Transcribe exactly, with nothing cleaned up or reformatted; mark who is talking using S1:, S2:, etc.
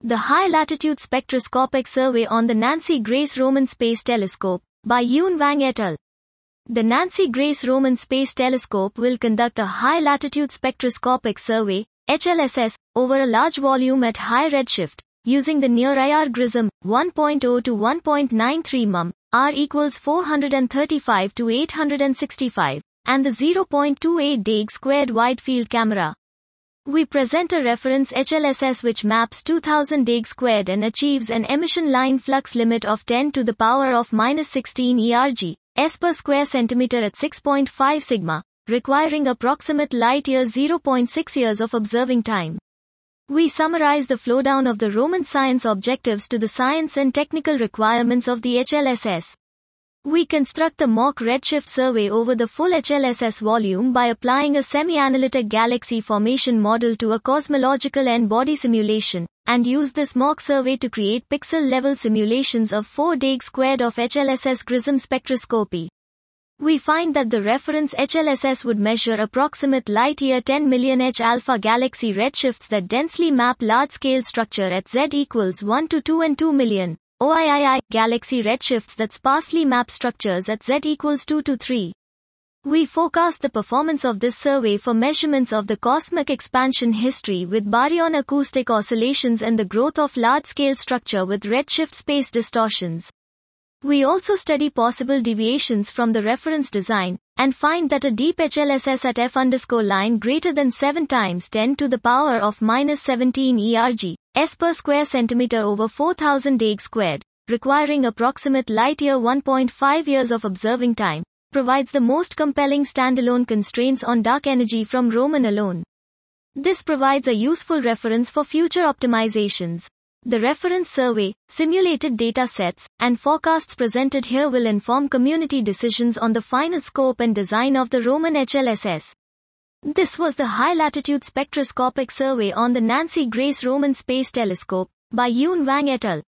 S1: The High Latitude Spectroscopic Survey on the Nancy Grace Roman Space Telescope, by Yun Wang et al. The Nancy Grace Roman Space Telescope will conduct a High Latitude Spectroscopic Survey, H L S S, over a large volume at high redshift, using the near-I R GRISM, one point zero to one point nine three millimeters, R equals four hundred thirty-five to eight hundred sixty-five, and the zero point two eight Deg squared wide field camera. We present a reference H L S S which maps two thousand Deg squared and achieves an emission line flux limit of ten to the power of minus sixteen E R G, S per square centimeter at six point five sigma, requiring approximate light year zero point six years of observing time. We summarize the flowdown of the Roman science objectives to the science and technical requirements of the H L S S. We construct a mock redshift survey over the full H L S S volume by applying a semi-analytic galaxy formation model to a cosmological N-body simulation, and use this mock survey to create pixel-level simulations of four Deg squared of H L S S GRISM spectroscopy. We find that the reference H L S S would measure approximate light-year ten million H-alpha galaxy redshifts that densely map large-scale structure at Z equals one to two and two million. O I I I, galaxy redshifts that sparsely map structures at Z equals two to three. We forecast the performance of this survey for measurements of the cosmic expansion history with baryon acoustic oscillations and the growth of large-scale structure with redshift space distortions. We also study possible deviations from the reference design, and find that a deep H L S S at F underscore line greater than seven times ten to the power of minus seventeen E R G, S per square centimeter over four thousand Deg squared, requiring approximate light year one point five years of observing time, provides the most compelling standalone constraints on dark energy from Roman alone. This provides a useful reference for future optimizations. The reference survey, simulated data sets, and forecasts presented here will inform community decisions on the final scope and design of the Roman H L S S. This was the High Latitude Spectroscopic Survey on the Nancy Grace Roman Space Telescope, by Yun Wang et al.